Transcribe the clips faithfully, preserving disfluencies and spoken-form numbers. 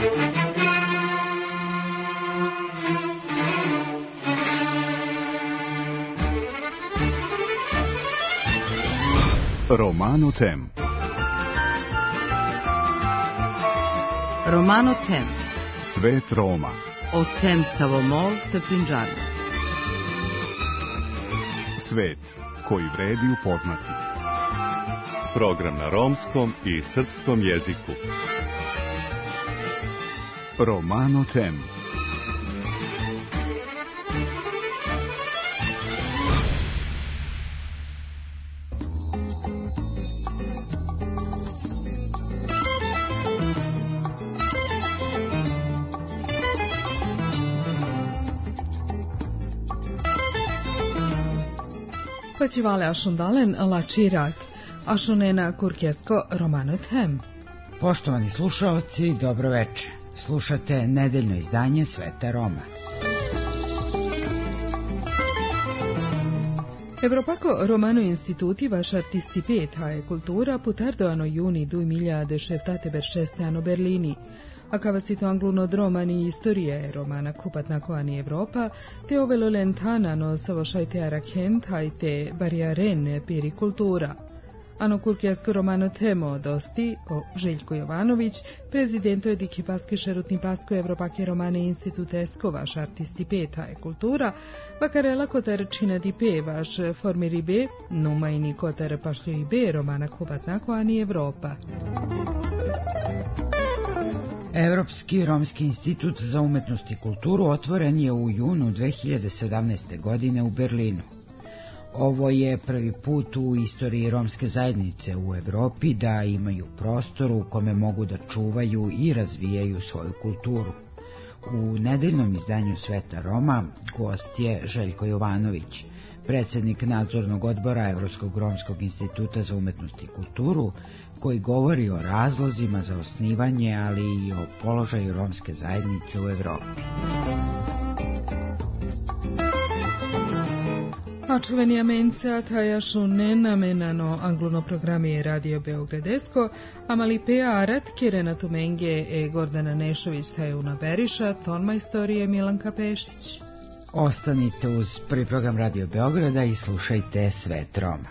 Romano Tem. Romano Tem. Svet Roma. O Tem Savomol te Punjabi. Svet koji vredi upoznati. Program na romskom i srpskom jeziku. Romano Tem. Facivale ašundalen la čirak, ašunena kurkesko Romano Tem. Poštovani slušaoci, dobro veče. Slušate nedeljno izdanje Sveta Roma. Evropako Romano Instituti vaš artistipeta e kultura putardoano juni duemiladešeptate beršesteano Berlini. A cavasito anglunodromani istorie romana kupatnakoani Evropa, te ovelo lentanano savošajte arakent hajte barijaren peri kultura. Ano kurkesko Romano Temo dosti o Željko Jovanović, prezidento ediki paske šerutni pasko Evropake Romane Institutesko vaš artistipeta e kultura, vakarela kotar čina di pe vaš formiri be, numajni kotar pašljo i be romana kupatnakoani Evropa. Evropski romski institut za umetnost i kulturu otvoren je u junu dve hiljade sedamnaeste. godine u Berlinu. Ovo je prvi put u istoriji romske zajednice u Evropi da imaju prostor u kome mogu da čuvaju i razvijaju svoju kulturu. U nedeljnom izdanju Sveta Roma gost je Željko Jovanović, predsjednik nadzornog odbora Evropskog romskog instituta za umetnost i kulturu, koji govori o razlozima za osnivanje, ali i o položaju romske zajednice u Evropi. Očuveni amenca taja šune namenano angluno programi Radio Beogradesko, a mali pea arat Kirena Tumenge e Gordana Nešović taja una beriša, tonma istorije Milanka Pešić. Ostanite uz prvi program Radio Beograda i slušajte Svet Roma.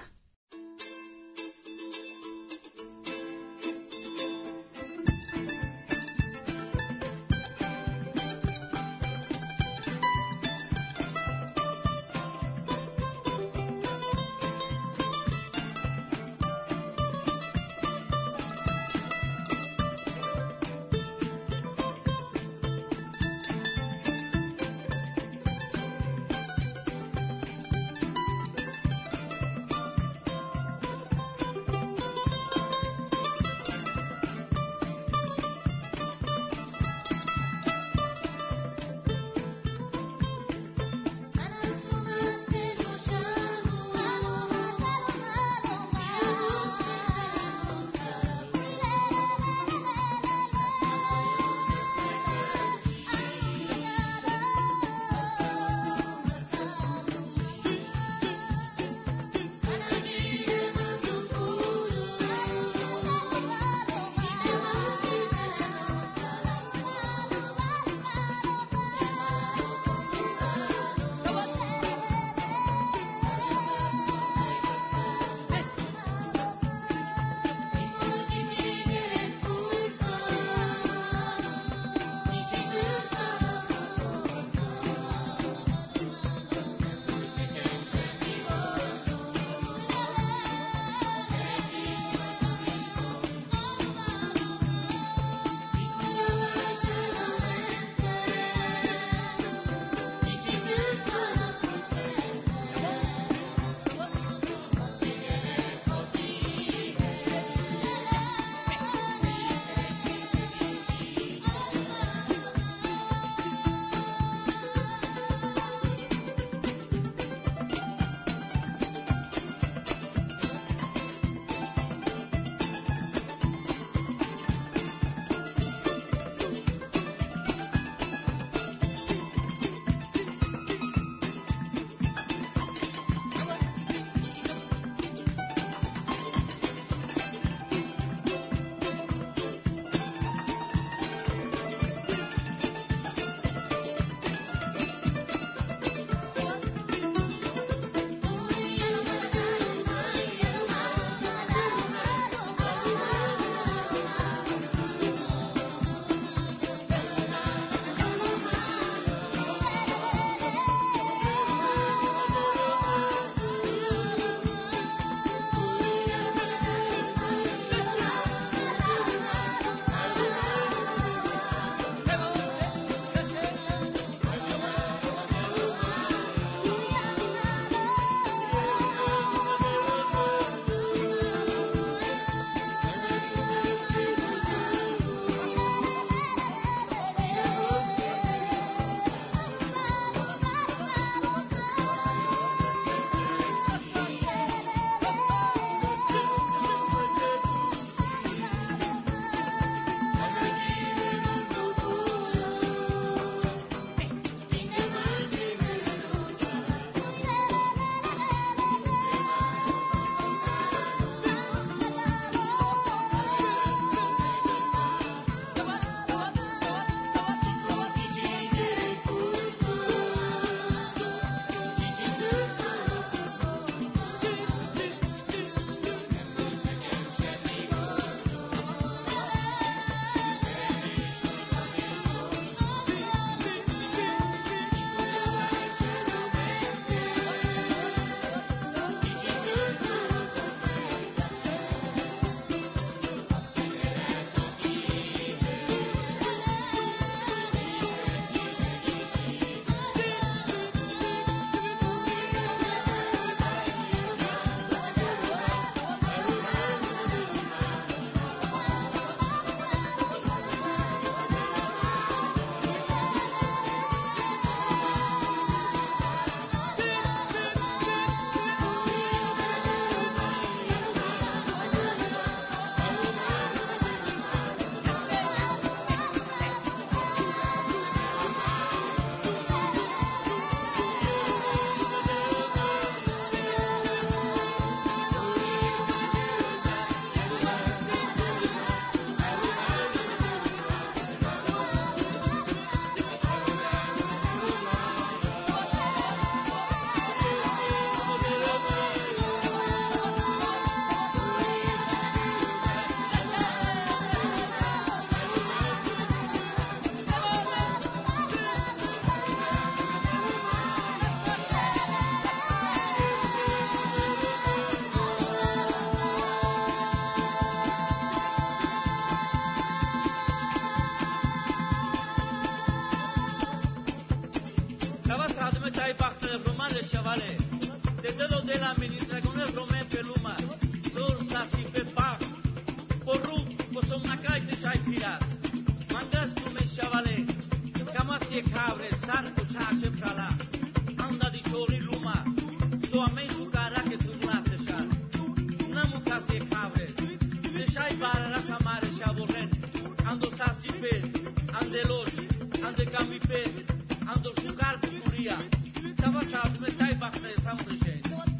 chavales, desde los de la administración del Romén Peluma, Sorsa, Sipepa, Porru, Posomnaca y Tesaipiras, Mangas tu me chavales, Camasi Cabre, Santo Chase Prala, Anda di Chori Luma, Soame Sucara que tu las deixas, Namucasi Cabres, Deixai para Rasamare Chavoren, Ando Sasipe, Andelos, Ande Camipe, Ando Sucar Puria, Tabasat Metai Bakre Samrishe.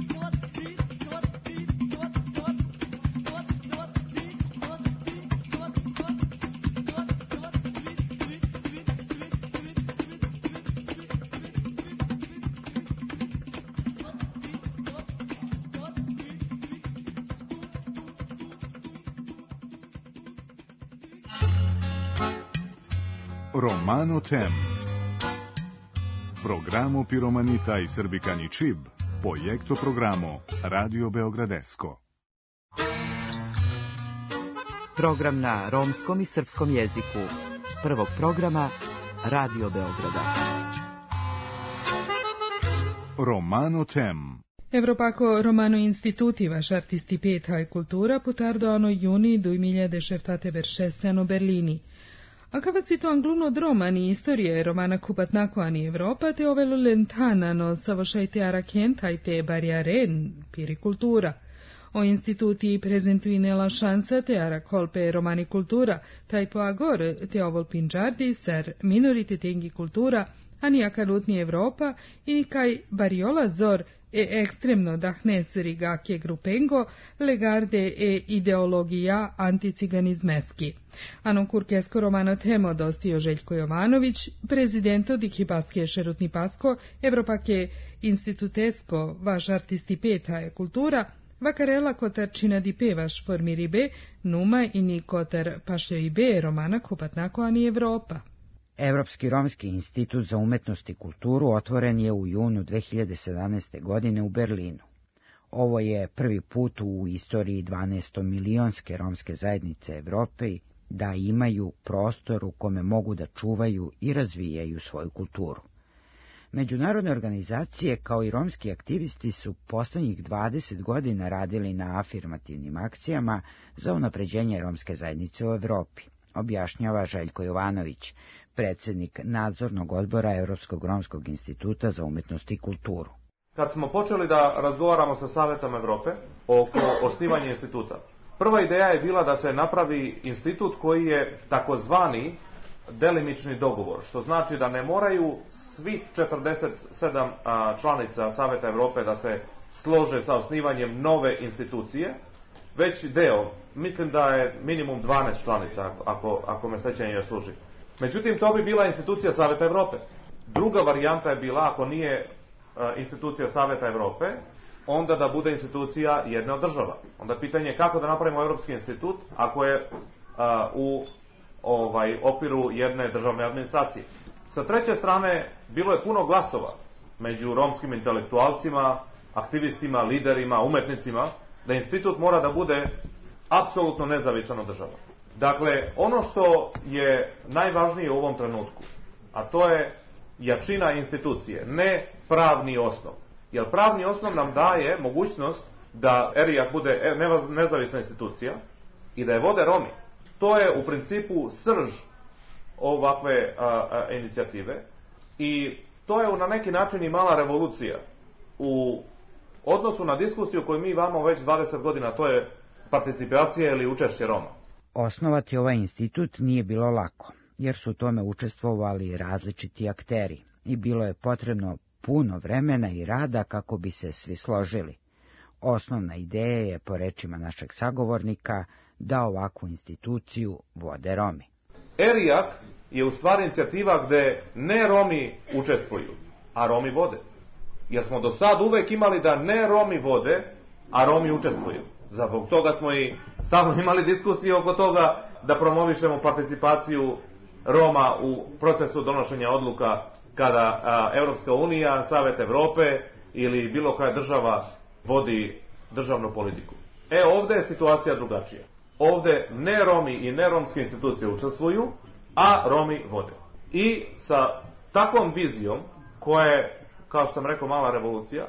Romano Tem. Programo Piromanita i Srbikani Čib, projekto programo Radio Beogradesko. Program na romskom i srpskom jeziku. Prvog programa Radio Beograda. Romano Tem. Evropako Romano Instituti vaš artisti peta e kultura putardo ano juni duemiladešeptate ano Berlini. A capacito angluno dromani istorie romana kupatnako ani Evropa te ovelo lentanano savošajte arakjentajte barjaren pirikultura. O instituti prezentuinela šansa te arakolpe romani kultura, taj po agor te ovol pinđardi ser minoritetengi kultura, ani akalutni Evropa i kaj bariola zor e ekstremno dahnes rigake grupengo legarde e ideologija anticiganizmeski. Anon kurkesko romano temo dostio Željko Jovanović, prezidento di Kipaske šerutni pasko, Evropake institutesko vaš artisti peta e kultura, vakarela kotar čina di pevaš formiri be, numa i ni kotar paše i be romana kupatnako ani Evropa. Evropski romski institut za umetnost i kulturu otvoren je u junu dve hiljade sedamnaeste. godine u Berlinu. Ovo je prvi put u istoriji dvanaestomilionske romske zajednice Evrope da imaju prostor u kome mogu da čuvaju i razvijaju svoju kulturu. Međunarodne organizacije kao i romski aktivisti su poslednjih dvadeset godina radili na afirmativnim akcijama za unapređenje romske zajednice u Evropi, objašnjava Željko Jovanović, predsjednik nadzornog odbora Evropskog romskog instituta za umetnost i kulturu. Kad smo počeli da razgovaramo sa Savetom Evrope oko osnivanja instituta, prva ideja je bila da se napravi institut koji je takozvani delimični dogovor, što znači da ne moraju svih četrdeset sedam članica Saveta Evrope da se slože sa osnivanjem nove institucije, već deo, mislim da je minimum dvanaest članica, ako, ako me sećanje ne služi. Međutim, to bi bila institucija Saveta Evrope. Druga varijanta je bila, ako nije a, institucija Saveta Evrope, onda da bude institucija jedne od država. Onda pitanje je kako da napravimo Evropski institut ako je a, u ovaj, okviru jedne državne administracije. Sa treće strane, bilo je puno glasova među romskim intelektualcima, aktivistima, liderima, umetnicima, da institut mora da bude apsolutno nezavisan od država. Dakle, ono što je najvažnije u ovom trenutku, a to je jačina institucije, ne pravni osnov. Jer pravni osnov nam daje mogućnost da ERIAK bude nezavisna institucija i da je vode Romi. To je u principu srž ovakve a, a, inicijative i to je na neki način i mala revolucija u odnosu na diskusiju koju mi imamo već dvadeset godina, to je participacija ili učešće Roma. Osnovati ovaj institut nije bilo lako, jer su u tome učestvovali različiti akteri i bilo je potrebno puno vremena i rada kako bi se svi složili. Osnovna ideja je, po rečima našeg sagovornika, da ovakvu instituciju vode Romi. ERIAK je u stvari inicijativa gde ne Romi učestvuju, a Romi vode. Jer smo do sad uvek imali da ne Romi vode, a Romi učestvuju. Zbog toga smo i stalno imali diskusije oko toga da promovišemo participaciju Roma u procesu donošenja odluka kada a, Evropska unija, Savet Evrope ili bilo koja država vodi državnu politiku. E, ovde je situacija drugačija. Ovde ne Romi i ne romske institucije učestvuju, a Romi vode. I sa takvom vizijom, koja je, kao što sam rekao, mala revolucija,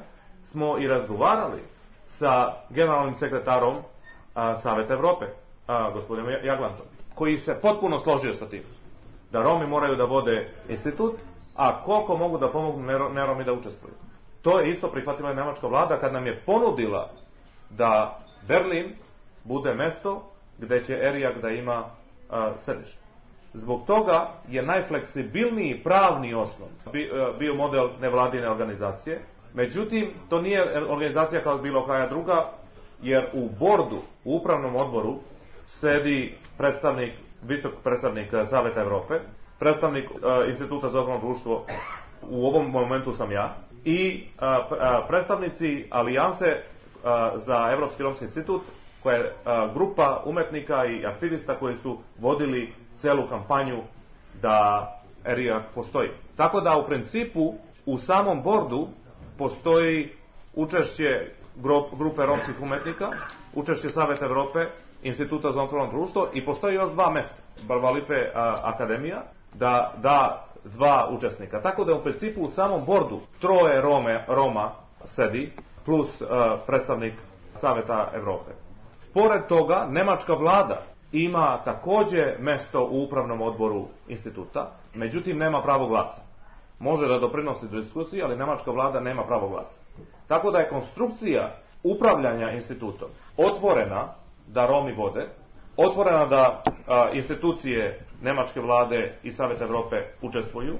smo i razgovarali sa generalnim sekretarom a, Saveta Evrope, a, gospodinom Jaglantom, koji se potpuno složio sa tim da Romi moraju da vode institut, a koliko mogu da pomognu ne Romi da učestvuju. To je isto prihvatila i nemačka vlada kad nam je ponudila da Berlin bude mesto gde će Erijak da ima a, sedište. Zbog toga je najfleksibilniji pravni osnov bio model nevladine organizacije. Međutim, to nije organizacija kao bilo koja druga, jer u bordu, u upravnom odboru, sedi predstavnik, visok predstavnik Saveta Evrope, predstavnik uh, Instituta za otvoreno društvo, u ovom momentu sam ja, i uh, uh, predstavnici Alijanse uh, za Evropski romski institut, koja je uh, grupa umetnika i aktivista koji su vodili celu kampanju da Erijak postoji. Tako da u principu u samom bordu postoji učešće grupe romskih umetnika, učešće Saveta Evrope, Instituta za otvoreno društvo i postoji još dva mesta, Barba Lipe akademija, da da dva učesnika. Tako da u principu u samom bordu troje Rome, Roma sedi, plus uh, predstavnik Saveta Evrope. Pored toga, nemačka vlada ima takođe mesto u upravnom odboru instituta, međutim nema pravo glasa. Može da doprinosi do diskusije, ali nemačka vlada nema pravo glasa. Tako da je konstrukcija upravljanja institutom otvorena da Romi vode, otvorena da a, institucije nemačke vlade i Saveta Evrope učestvuju.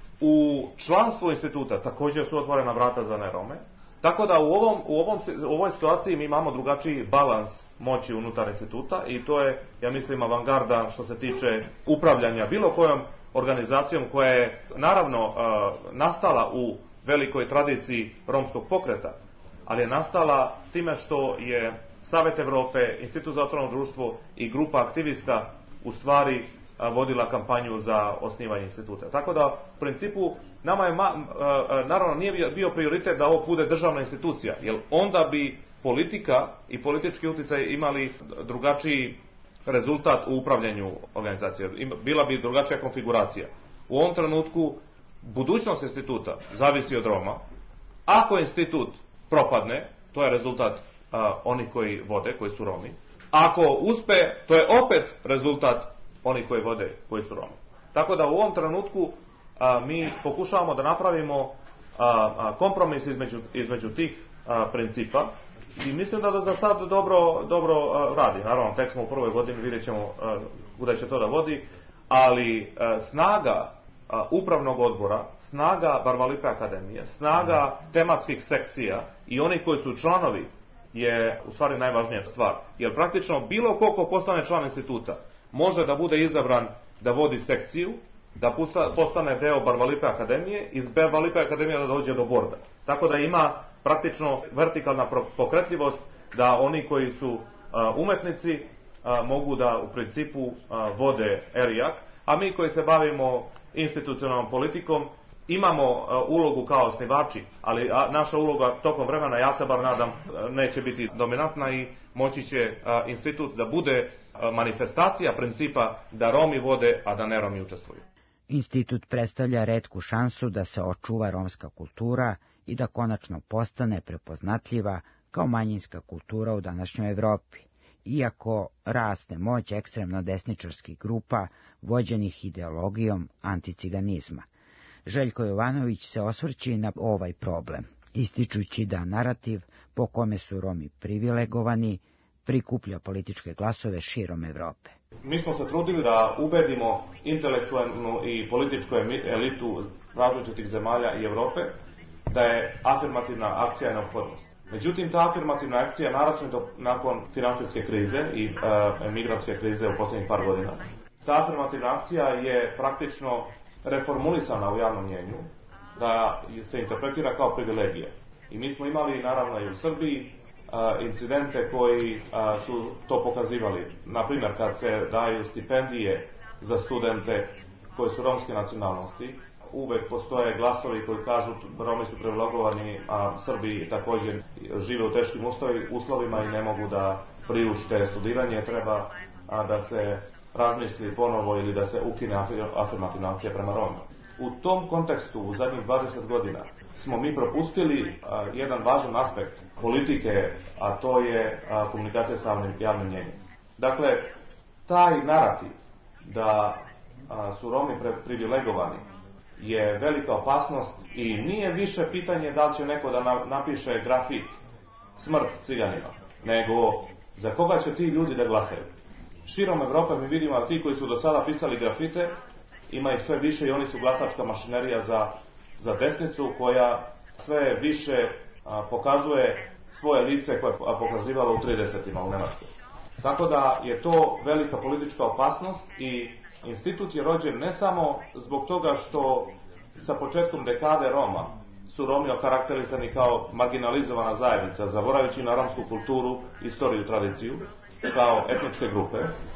U članstvu instituta također su otvorena vrata za nerome. Tako da u, ovom, u, ovom, u ovoj situaciji mi imamo drugačiji balans moći unutar instituta i to je, ja mislim, avangarda što se tiče upravljanja bilo kojom organizacijom koja je naravno uh, nastala u velikoj tradiciji romskog pokreta, ali je nastala time što je Savet Evrope, Institut za otvoreno društvo i grupa aktivista u stvari uh, vodila kampanju za osnivanje instituta. Tako da u principu nama je ma, uh, uh, naravno nije bio prioritet da ovo bude državna institucija, jer onda bi politika i politički utjecaj imali drugačiji rezultat u upravljanju organizacije. Bila bi drugačija konfiguracija. U ovom trenutku budućnost instituta zavisi od Roma. Ako institut propadne, to je rezultat a, onih koji vode, koji su Romi. Ako uspe, to je opet rezultat onih koji vode, koji su Romi. Tako da u ovom trenutku a, mi pokušavamo da napravimo a, a, kompromis između, između tih a, principa. I mislim da za sad dobro, dobro uh, radi. Naravno, tek smo u prvoj godini, vidjet ćemo uh, kuda će to da vodi, ali uh, snaga uh, upravnog odbora, snaga Barba Lipe akademije, snaga tematskih sekcija i oni koji su članovi je u stvari najvažnija stvar. Jer praktično bilo ko ko postane član instituta može da bude izabran da vodi sekciju, da postane deo Barba Lipe akademije, iz Barba Lipe akademije da dođe do borda. Tako da ima praktično vertikalna pokretljivost da oni koji su uh, umetnici uh, mogu da u principu uh, vode Erijak, a mi koji se bavimo institucionalnom politikom imamo uh, ulogu kao osnivači, ali a, naša uloga tokom vremena, ja se bar nadam, neće biti dominantna i moći će uh, institut da bude uh, manifestacija principa da Romi vode, a da ne Romi učestvuju. Institut predstavlja retku šansu da se očuva romska kultura i da konačno postane prepoznatljiva kao manjinska kultura u današnjoj Evropi, iako raste moć ekstremno desničarskih grupa vođenih ideologijom anticiganizma. Željko Jovanović se osvrće na ovaj problem, ističući da narativ po kome su Romi privilegovani prikuplja političke glasove širom Evrope. Mi smo se trudili da ubedimo intelektualnu i političku elitu različitih zemalja i Evrope da je afirmativna akcija neophodnost. Međutim, ta afirmativna akcija, naročito nakon finansijske krize i e, migrantske krize u posljednjih par godina, ta afirmativna akcija je praktično reformulisana u javnom mnjenju, da se interpretira kao privilegija. I mi smo imali, naravno, i u Srbiji a, incidente koji a, su to pokazivali. Naprimjer, kad se daju stipendije za studente koji su romske nacionalnosti, uvek postoje glasovi koji kažu Romi su privilegovani, a Srbi također žive u teškim uslovima i ne mogu da priušte studiranje. Treba a, da se razmisli ponovo ili da se ukine afirmativna akcija prema Romima. U tom kontekstu u zadnjih dvadeset godina smo mi propustili a, jedan važan aspekt politike, a to je a, komunikacija sa javnim mnjenjem. Dakle, taj narativ da a, su Romi pre, privilegovani je velika opasnost i nije više pitanje da li će neko da na, napiše grafit smrt ciganima, nego za koga će ti ljudi da glasaju. Širom Evrope mi vidimo da ti koji su do sada pisali grafite, ima ih sve više i oni su glasačka mašinerija za, za desnicu koja sve više a, pokazuje svoje lice koje je pokazivalo u tridesetima u Nemačkoj. Tako da je to velika politička opasnost i institut je rođen ne samo zbog toga što sa početkom dekade Roma su Romi okarakterizani kao marginalizovana zajednica, zaboravljajući na romsku kulturu, istoriju, tradiciju, kao etničke grupe,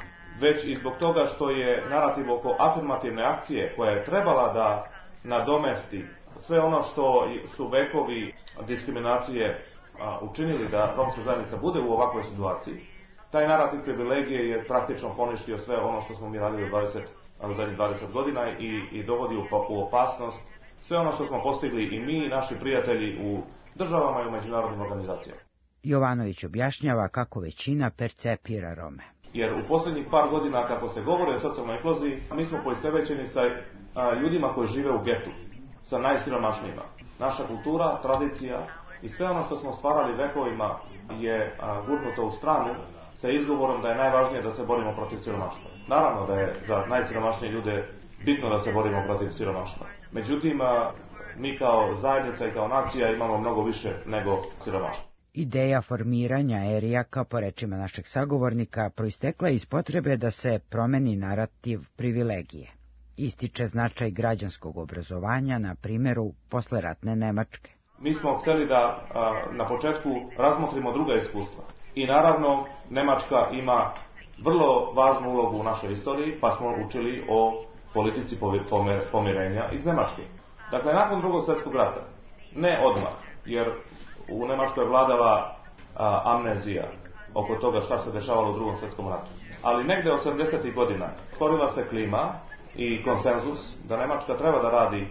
već i zbog toga što je narativ oko afirmativne akcije koja je trebala da nadomesti sve ono što su vekovi diskriminacije a, učinili da romska zajednica bude u ovakvoj situaciji. Taj narativ privilegije je praktično poništio sve ono što smo mi radili u, dvadeset, u zadnjih dvadeset godina i, i dovodi u, u opasnost sve ono što smo postigli i mi i naši prijatelji u državama i u međunarodnim organizacijama. Jovanović objašnjava kako većina percepira Rome. Jer u posljednjih par godina, kako se govori o socijalnoj inkluziji, mi smo poistovećeni sa a, ljudima koji žive u getu, sa najsiromašnijima. Naša kultura, tradicija i sve ono što smo stvarali vekovima je a, gurnuto u stranu sa izgovorom da je najvažnije da se borimo protiv siromaštva. Naravno da je za najsiromašnije ljude bitno da se borimo protiv siromaštva. Međutim, a, mi kao zajednica i kao nacija imamo mnogo više nego siromaštva. Ideja formiranja Erijaka, po rečima našeg sagovornika, proistekla iz potrebe da se promeni narativ privilegije. Ističe značaj građanskog obrazovanja na primjeru posleratne Nemačke. Mi smo htjeli da a, na početku razmotrimo druga iskustva. I naravno, Nemačka ima vrlo važnu ulogu u našoj istoriji, pa smo učili o politici pomirenja iz Nemačke. Dakle, nakon drugog svjetskog rata, ne odmah, jer u Nemačkoj je vladala a, amnezija oko toga šta se dešavalo u drugom svjetskom ratu. Ali negde od sedamdesetih godina stvorila se klima i konsenzus da Nemačka treba da radi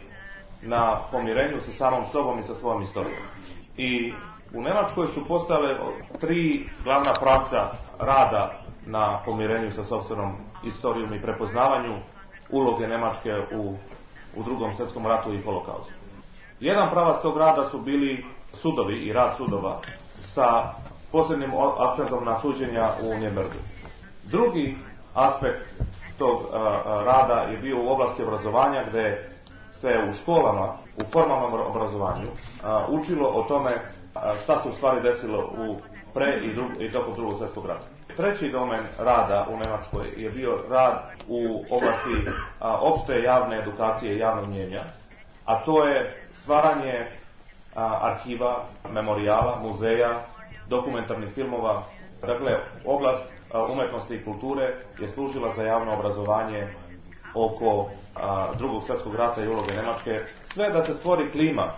na pomirenju sa samom sobom i sa svojom istorijom. I u Nemačkoj su postale tri glavna pravca rada na pomirenju sa sopstvenom istorijom i prepoznavanju uloge Nemačke u, u drugom svjetskom ratu i holokaustu. Jedan pravac tog rada su bili sudovi i rad sudova sa posebnim akcentom na suđenja u Nürnbergu. Drugi aspekt tog a, a, rada je bio u oblasti obrazovanja, gdje se u školama, u formalnom obrazovanju, a, učilo o tome a, šta se u stvari desilo u pre i, drug, i tokom drugog svjetskog rata. Treći domen rada u Nemačkoj je bio rad u oblasti a, opšte javne edukacije i javnog mnijenja, a to je stvaranje a, arhiva, memorijala, muzeja, dokumentarnih filmova. Dakle, oblast a, umetnosti i kulture je služila za javno obrazovanje oko a, drugog svjetskog rata i uloge Nemačke, sve da se stvori klima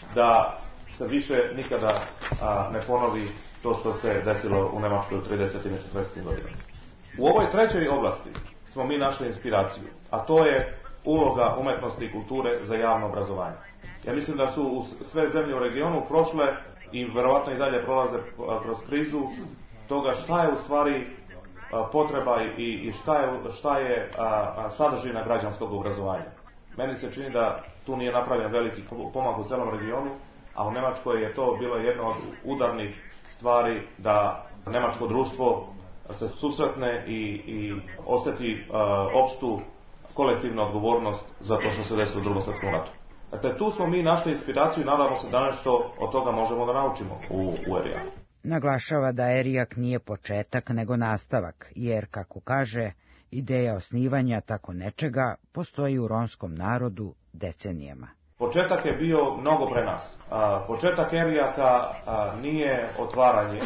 da se više nikada a, ne ponovi to što se desilo u Nemačkoj u tridesetim i četrdesetim godinama. U ovoj trećoj oblasti smo mi našli inspiraciju, a to je uloga umetnosti i kulture za javno obrazovanje. Ja mislim da su sve zemlje u regionu prošle i verovatno i dalje prolaze kroz krizu toga šta je u stvari potreba i, i šta je, šta je a, a, sadržina građanskog obrazovanja. Meni se čini da tu nije napravljen veliki pomak u celom regionu, a u Nemačkoj je to bilo jedno od udarnih stvari da nemačko društvo se susretne i, i osjeti a, opštu kolektivnu odgovornost za to što se desilo u drugom svjetskom ratu. Dakle, tu smo mi našli inspiraciju i nadamo se danas što od toga možemo da naučimo u, u Erijaku. Naglašava da Erijak nije početak nego nastavak, jer, kako kaže, ideja osnivanja tako nečega postoji u romskom narodu decenijama. Početak je bio mnogo pre nas. A, početak Erijaka a, nije otvaranje,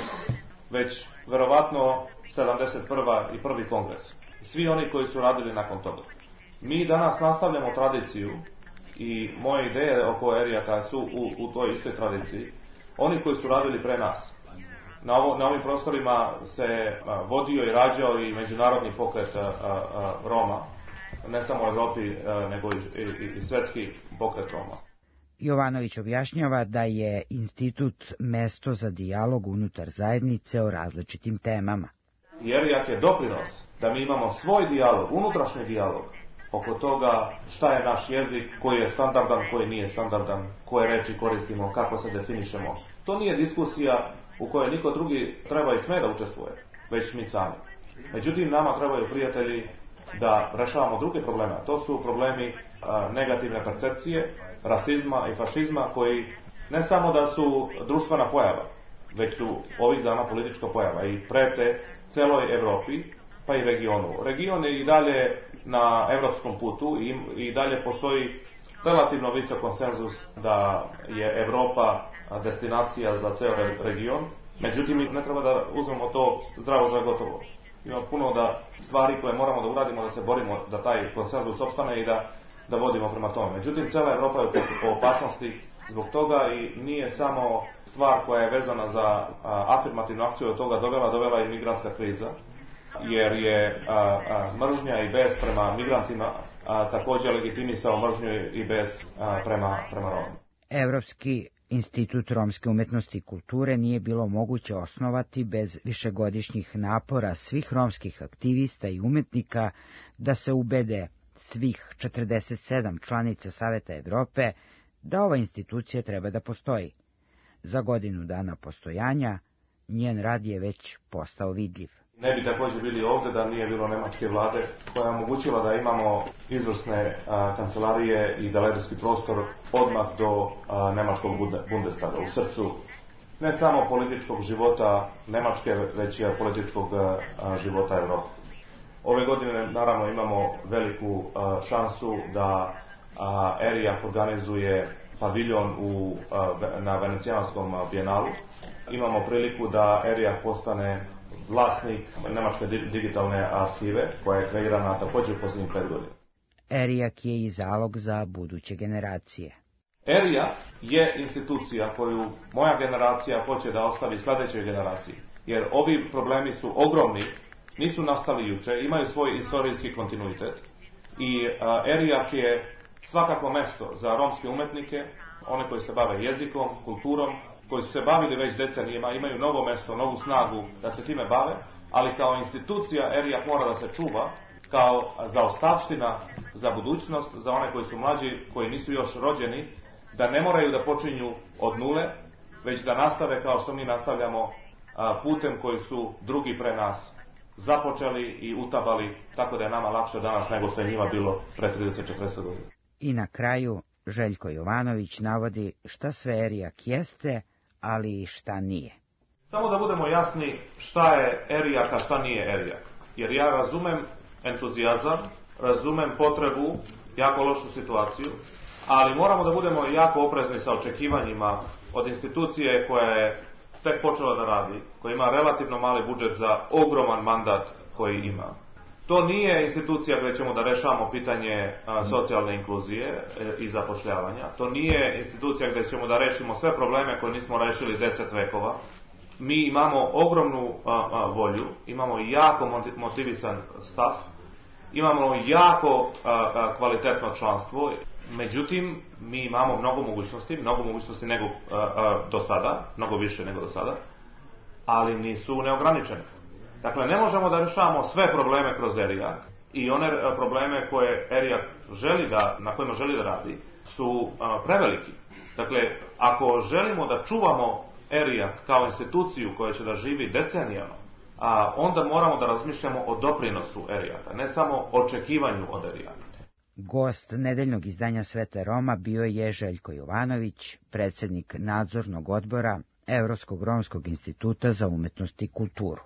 već verovatno sedamdeset prva i prvi kongres. Svi oni koji su radili nakon toga. Mi danas nastavljamo tradiciju i moje ideje oko Erijaka su u, u toj istoj tradiciji. Oni koji su radili pre nas. Na, ovo, na ovim prostorima se a, vodio i rađao i međunarodni pokret a, a, Roma ne samo u Europi, nego i, i, i svjetski pokret Roma. Jovanović objašnjava da je institut mesto za dijalog unutar zajednice o različitim temama. Erijak je doprinos da mi imamo svoj dijalog, unutrašnji dijalog, oko toga šta je naš jezik, koji je standardan, koji nije standardan, koje reči koristimo, kako se definišemo. To nije diskusija u kojoj niko drugi treba i sme da učestvuje, već mi sami. Međutim, nama trebaju prijatelji da rešavamo druge probleme. To su problemi a, negativne percepcije, rasizma i fašizma, koji ne samo da su društvena pojava, već su ovih dana politička pojava i prete celoj Evropi, pa i regionu. Region je i dalje na evropskom putu i, i dalje postoji relativno visok konsenzus da je Evropa destinacija za ceo region. Međutim, ne treba da uzmemo to zdravo za gotovo. Ima puno da stvari koje moramo da uradimo, da se borimo da taj konsenzus opstane i da, da vodimo prema tome. Međutim, cela Evropa je po opasnosti zbog toga i nije samo stvar koja je vezana za a, afirmativnu akciju od toga dovela, dovela i migrantska kriza, jer je a, a, mržnja i bes prema migrantima a, također legitimisao mržnju i bes a, prema, prema Romima. Evropski institut romske umetnosti i kulture nije bilo moguće osnovati bez višegodišnjih napora svih romskih aktivista i umetnika da se ubede svih četrdeset sedam članica Saveta Evrope da ova institucija treba da postoji. Za godinu dana postojanja njen rad je već postao vidljiv. Ne bi također bili ovdje da nije bilo nemačke vlade koja je omogućila da imamo izvrsne a, kancelarije i dalekski prostor odmah do a, nemačkog Bundestaga, u srcu ne samo političkog života Nemačke, već i političkog a, života Evrope. Ove godine naravno imamo veliku a, šansu da Erijak organizuje paviljon u, a, na Venecijanskom bijenalu. Imamo priliku da Erijak postane vlasnik nemačke digitalne arhive, koja je kreirana također u posljednjih pet godina. Erijak je i zalog za buduće generacije. Erijak je institucija koju moja generacija hoće da ostavi sljedećoj generaciji. Jer ovi problemi su ogromni, nisu nastali juče, imaju svoj istorijski kontinuitet. I a, Erijak je svakako mesto za romske umetnike, one koji se bave jezikom, kulturom, koji su se bavili već decenijima, imaju novo mesto, novu snagu da se time bave, ali kao institucija Erijak mora da se čuva kao zaostavština za budućnost, za one koji su mlađi, koji nisu još rođeni, da ne moraju da počinju od nule, već da nastave kao što mi nastavljamo putem koji su drugi pre nas započeli i utabali, tako da je nama lakše danas nego što je njima bilo pre trideset do četrdeset godina. I na kraju Željko Jovanović navodi šta sve Erijak jeste, ali i šta nije. Samo da budemo jasni šta je Erijak, a šta nije Erijak. Jer ja razumem entuzijazam, razumem potrebu, jako lošu situaciju, ali moramo da budemo jako oprezni sa očekivanjima od institucije koja je tek počela da radi, koja ima relativno mali budžet za ogroman mandat koji ima. To nije institucija gdje ćemo da rešavamo pitanje a, socijalne inkluzije e, i zapošljavanja. To nije institucija gdje ćemo da rešimo sve probleme koje nismo rešili deset vekova. Mi imamo ogromnu a, a, volju, imamo jako motivisan stav, imamo jako a, a, kvalitetno članstvo. Međutim, mi imamo mnogo mogućnosti, mnogo mogućnosti nego a, a, do sada, mnogo više nego do sada, ali nisu neograničene. Dakle, ne možemo da rešavamo sve probleme kroz Erijak i one probleme koje Erijak želi da, na kojima želi da radi su a, preveliki. Dakle, ako želimo da čuvamo Erijak kao instituciju koja će da živi decenijama, a onda moramo da razmišljamo o doprinosu Erijaka, ne samo očekivanju od Erijaka. Gost nedeljnog izdanja Svete Roma bio je Željko Jovanović, predsjednik nadzornog odbora Evropskog romskog instituta za umetnost i kulturu.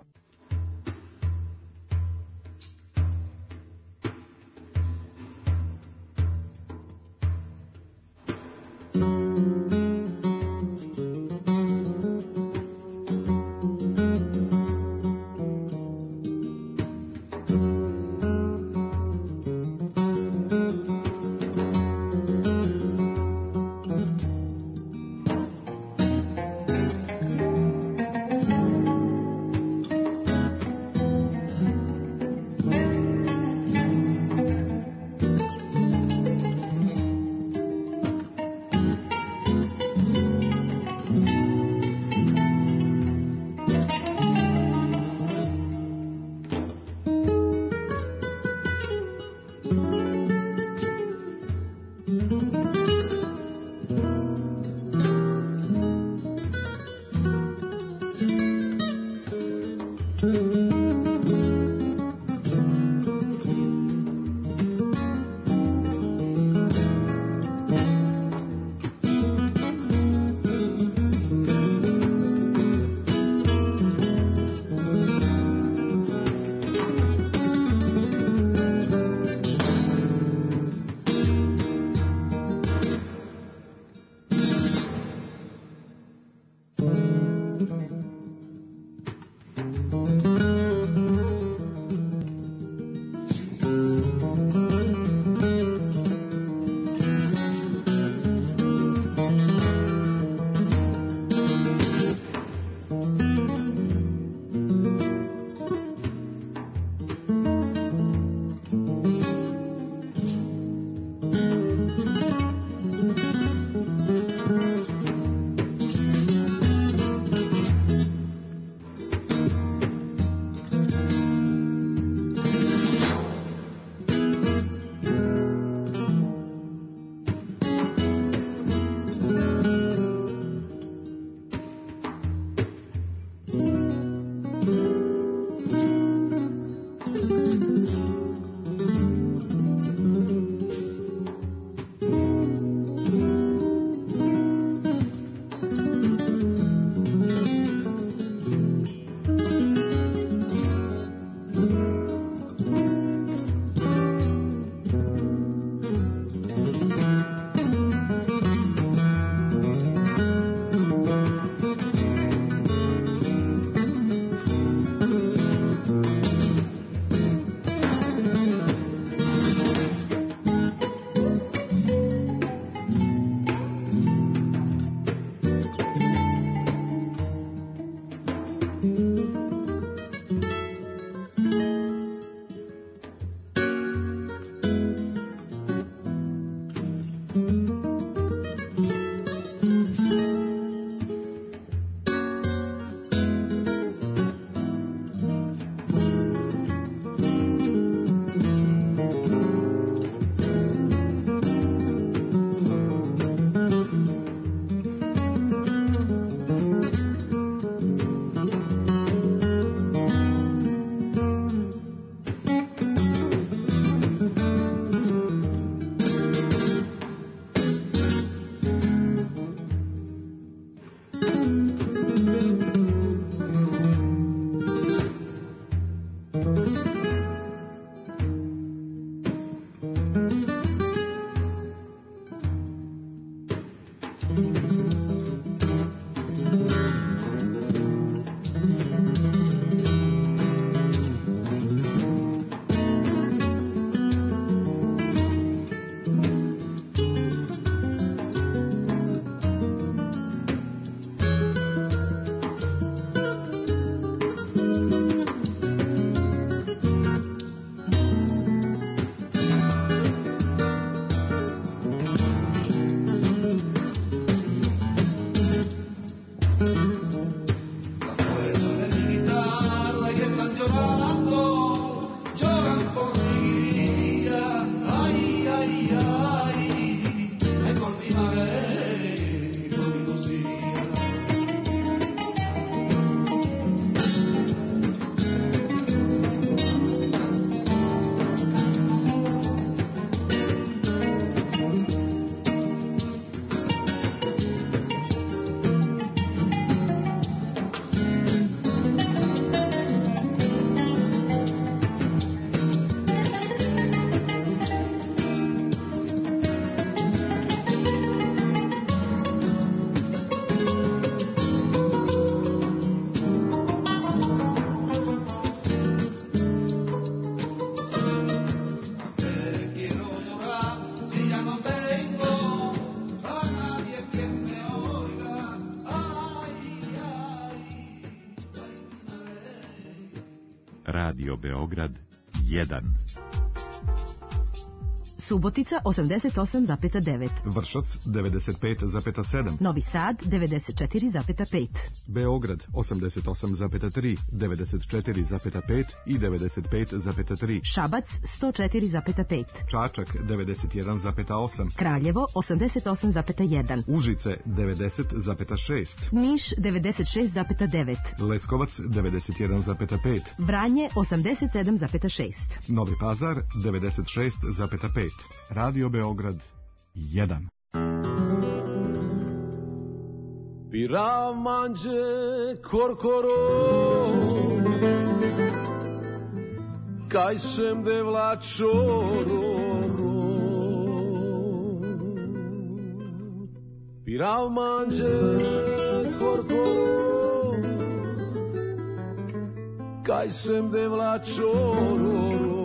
Radio Beograd jedan. Subotica osamdeset osam zarez devet. Vršac devedeset pet zarez sedam. Novi Sad devedeset četiri zarez pet. Beograd osamdeset osam zarez tri, devedeset četiri zarez pet i devedeset pet zarez tri. Šabac sto četiri zarez pet. Čačak devedeset jedan zarez osam. Kraljevo osamdeset osam zarez jedan. Užice devedeset zarez šest. Niš devedeset šest zarez devet. Leskovac devedeset jedan zarez pet. Vranje osamdeset sedam zarez šest. Novi Pazar devedeset šest zarez pet. Radio Beograd jedan. Piramanđe korkoro kaj sem de vlačororo Piramanđe korkoro kaj sem de vlačororo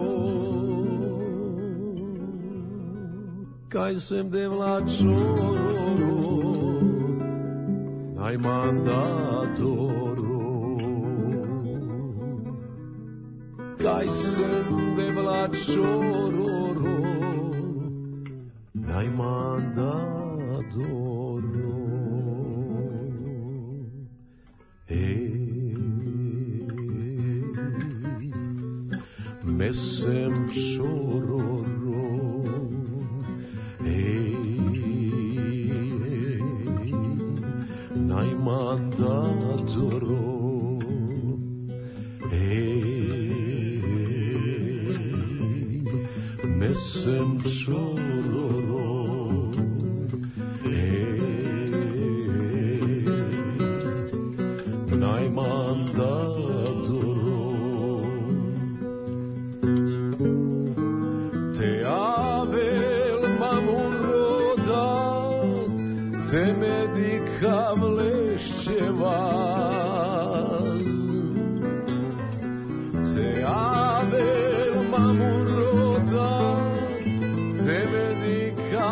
kaj sem de vlačororo najmandatoro kaj sem de vlačororo najmandatoro ej mesem šororo najmandatoro ej mesem šororo ej najmandatoro te avel mamuroda te medika vlešćevaz te avel mamuroda te medika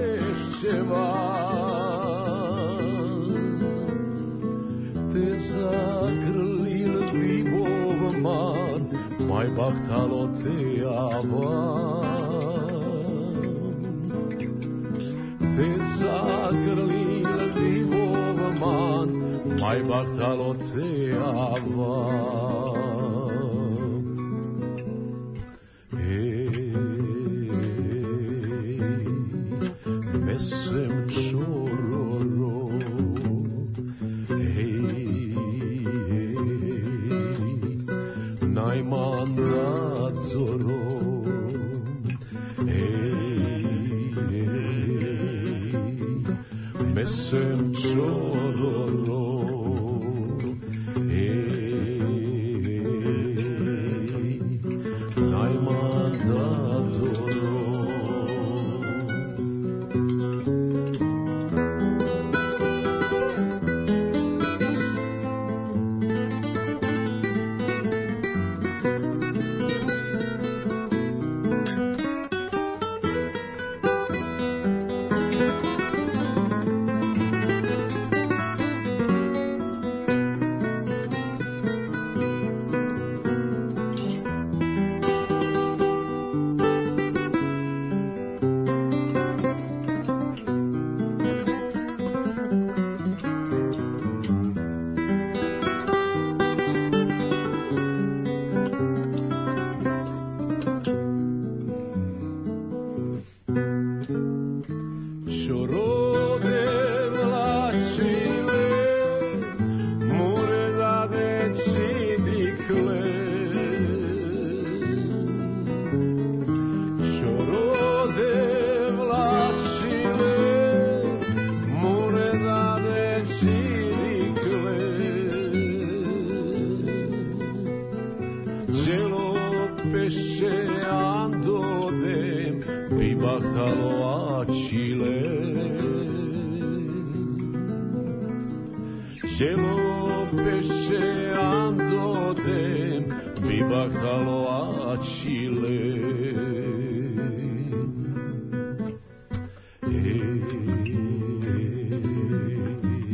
vlešćevaz te zagrlil divov man maj bahtalo te avan te zagrlil divov man maj bahtalo te avan ej mesem šororo ej najmandatoro mesem šororo ej najmandatoro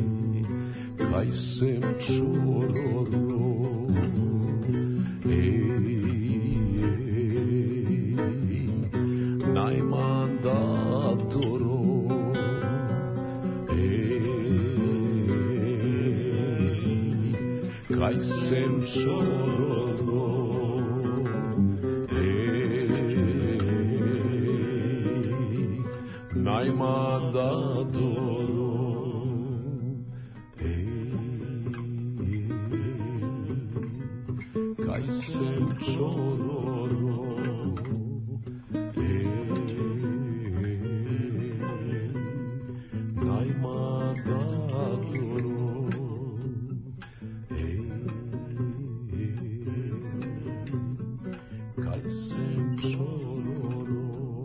sem čororo, ej kaj sem čororo, najmadadoro, kaj sem čororo, najmadadoro, kaj sem čororo.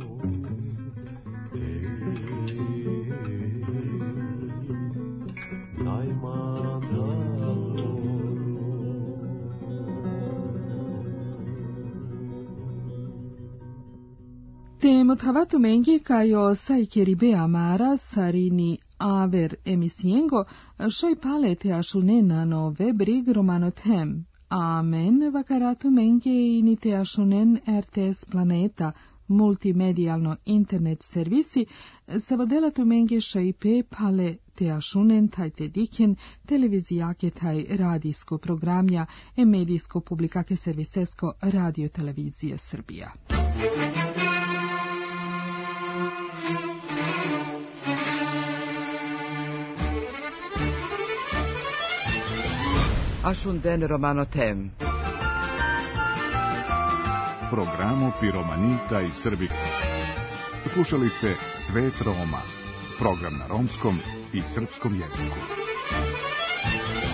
Temotavatu mengi kajo saikeribe amara sarini aver emisiengo shoi pale te ashunena no vebrig romano tem. Amen vakaratu mengi inite ashunen R T S Planeta multimedijalno internet servisi savodela tu mengi shoi pe pale te ashunen taj te diken televizijake taj radijsko programja e medijsko publikake servisesko radio televizije Srbija. Ashunden Romano Tem. Programo Piromanita i Srbika. Slušali ste Svet Roma, program na romskom i srpskom jeziku.